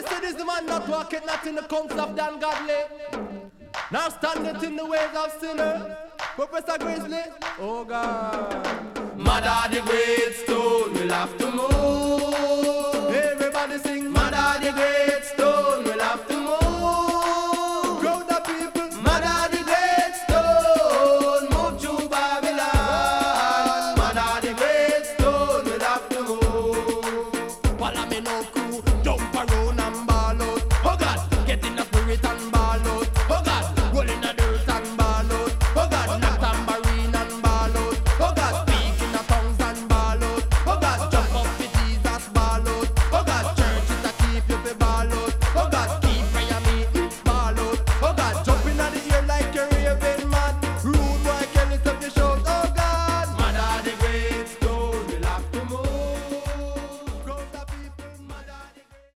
said is the man not walking not in the counsel of the ungodly. Now stand it in the ways of sinner. Professor Grizzly, oh God. Mother the great stone will have to move. Everybody sing, Mother the great stone will have to move. Crowd the people, Mother the great stone move to Babylon. Mother the great stone will have to move. Follow me no crew, jump around and ball out. Oh God, get in the spirit and ball out. Oh God, roll in the